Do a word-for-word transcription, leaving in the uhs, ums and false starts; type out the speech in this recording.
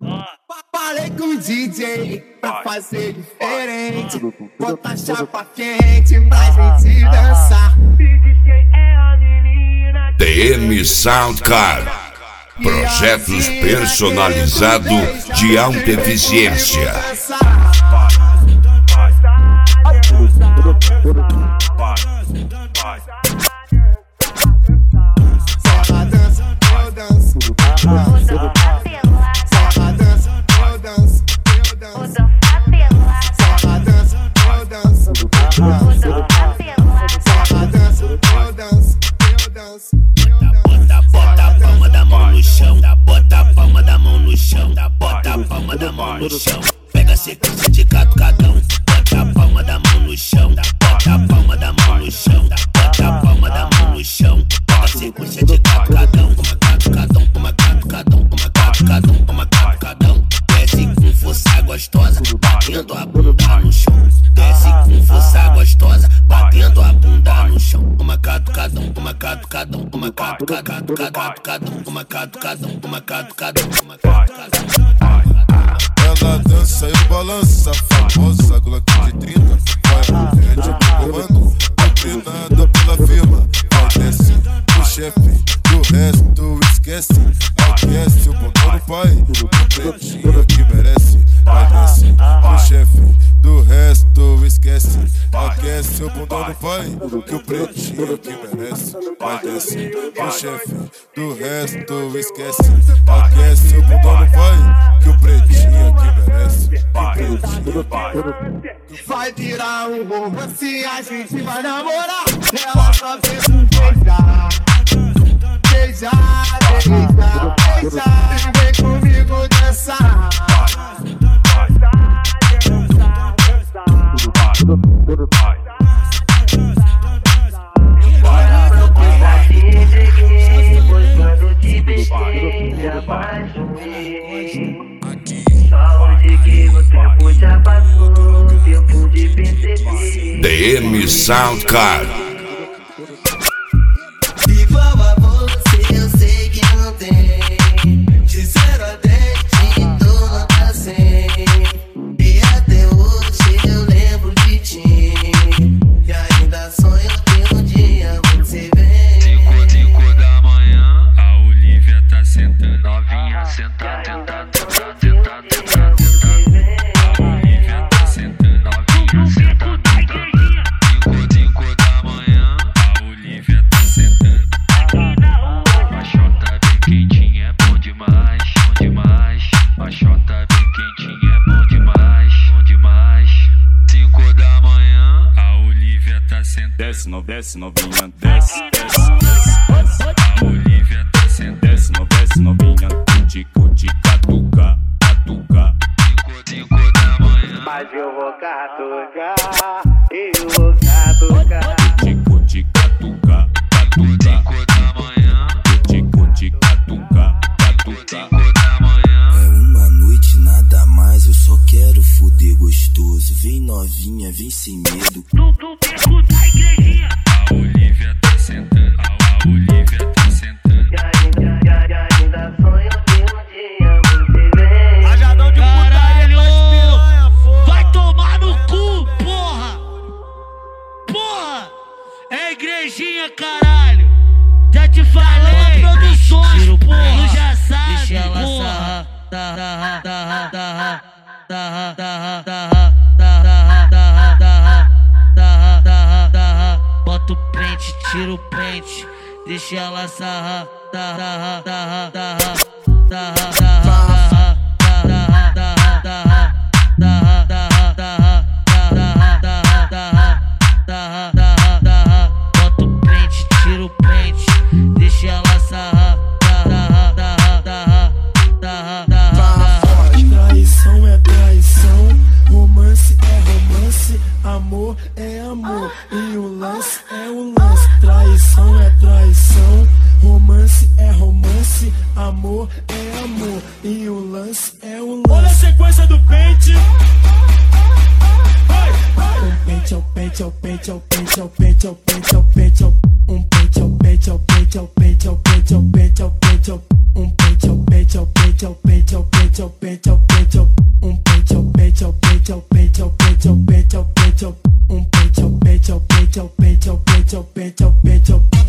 Falei com o D J pra fazer diferente. Bota a chapa quente pra gente dançar. T M Soundcard, projetos personalizados de alta eficiência. Bota a palma da mão no chão, bota a palma da mão no chão, bota a palma da mão no chão. Pega a sequência de catucadão, bota a palma da mão no chão, bota a palma da mão no chão, bota a palma da mão no chão. Pega a sequência de catucadão, toma catucadão, toma catucadão, toma catucadão, toma catucadão. Desce com força gostosa, batendo a bunda no chão. Desce com força gostosa, batendo a bunda no chão. Toma catucadão, toma catucadão, toma catucadão, catucadão, toma catucadão, toma catucadão, toma catucadão. Ela dança e balança, famosa Glock de trinta. Vai rede pro comando, doutrinada pela firma. Vai desce o chefe, do resto esquece. Aquece o botão do pai, o pretinho que merece. Vai desce o chefe, do resto esquece. Aquece o bundão do pai, que o pretinho que merece. Vai desce o chefe, do resto esquece. Aquece o bundão do pai, que o pretinho que merece. Vai virar um romance, a gente vai namorar. Ela só fez um beijar, beijar, beijar, beijar. Vem comigo dançar. T M Soundcard. Igual a você, eu sei que não tem. De zero a dez, te dou nota cem. E até hoje eu lembro de ti. E ainda sonho que um dia você vem. Cinco, cinco da manhã, a Olivia tá sentando. Novinha sentada, tentando, tentando, tentando, tentando, tentando. A Olivia tá sentando, novinha sentada. Desce, não desce, novinha, desce, desce, desce. A Olivia tá sendo, desce, não desce, novinha. Tico, tico, catuca, catuca. Cinco, cinco da manhã. Mas eu vou catucar, eu vou catucar. Tico, tico, catuca, catuca. Cinco da manhã. Tico, tico, catuca, catuca. Cinco da manhã. É uma noite, nada mais, eu só quero fuder gostoso. Vem novinha, vem sem medo. No beco da igrejinha. A Olivia tá sentando, a Olivia tá sentando. E ainda sonho que um dia você vem. Rajadão de caralho, vai tomar no cu, porra. Porra, é igrejinha, caralho. Já te falei, produções, porra, tu já sabe. Deixa ela sarrar, sarrar, sarrar, sarrar, sarrar, sarrar, sarrar. Bota o pente, tira o pente, deixa ela sarrar, sarrar, sarrar, sarrar, sarrar, sarrar, sarrar, sarrar, sarrar, sarrar, sarrar, sarrar, sarrar, sarrar. Bota o pente, tira o pente, deixa ela sarrar, sarrar, sarrar, sarrar, sarrar. Traição é traição, romance é romance, amor é amor e o lance é o lance. Traição é traição, romance é romance, amor é amor e o lance é o lance. Olha a sequência do pente. Vai, vai. Um pente, é o pente, é o pente, é o pente, é o pente, é o pente, é o pente, é o um pente, é o pente, é o pente, é o pente, é o pente, é o pente, é o pente, é o Um pente ao pente ao pente ao pente ao pente ao pente ao pente ao um pente ao pente ao pente ao pente ao pente ao pente ao pente ao um pente ao pente ao pente ao pente ao pente ao pente ao pente ao